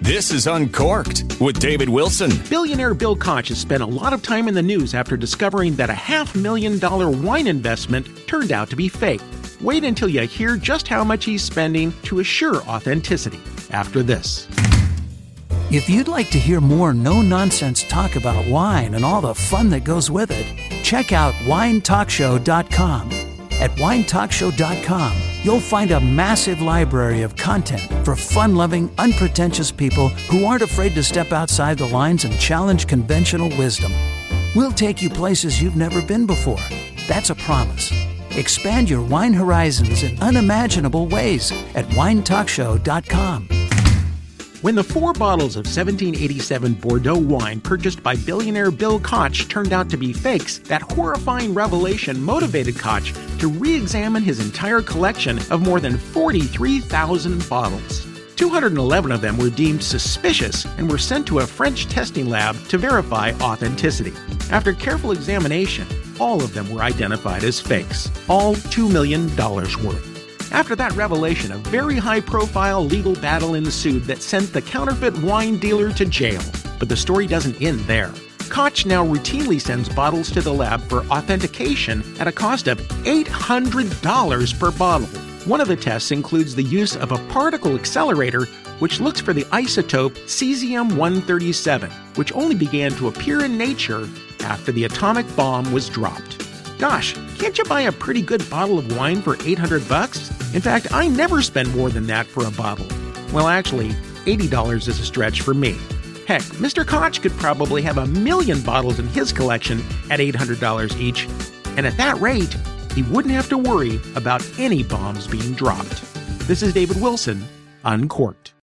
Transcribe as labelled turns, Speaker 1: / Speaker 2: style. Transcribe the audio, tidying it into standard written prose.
Speaker 1: This is Uncorked with David Wilson.
Speaker 2: Billionaire Bill Koch has spent a lot of time in the news after discovering that a $500,000 wine investment turned out to be fake. Wait until you hear just how much he's spending to assure authenticity after this.
Speaker 3: If you'd like to hear more no-nonsense talk about wine and all the fun that goes with it, check out winetalkshow.com. At winetalkshow.com, you'll find a massive library of content for fun-loving, unpretentious people who aren't afraid to step outside the lines and challenge conventional wisdom. We'll take you places you've never been before. That's a promise. Expand your wine horizons in unimaginable ways at winetalkshow.com.
Speaker 2: When the 4 bottles of 1787 Bordeaux wine purchased by billionaire Bill Koch turned out to be fakes, that horrifying revelation motivated Koch to re-examine his entire collection of more than 43,000 bottles. 211 of them were deemed suspicious and were sent to a French testing lab to verify authenticity. After careful examination, all of them were identified as fakes, all $2 million worth. After that revelation, a very high-profile legal battle ensued that sent the counterfeit wine dealer to jail. But the story doesn't end there. Koch now routinely sends bottles to the lab for authentication at a cost of $800 per bottle. One of the tests includes the use of a particle accelerator which looks for the isotope cesium-137, which only began to appear in nature after the atomic bomb was dropped. Gosh, can't you buy a pretty good bottle of wine for $800? In fact, I never spend more than that for a bottle. Well, actually, $80 is a stretch for me. Heck, Mr. Koch could probably have 1,000,000 bottles in his collection at $800 each. And at that rate, he wouldn't have to worry about any bombs being dropped. This is David Wilson, Uncorked.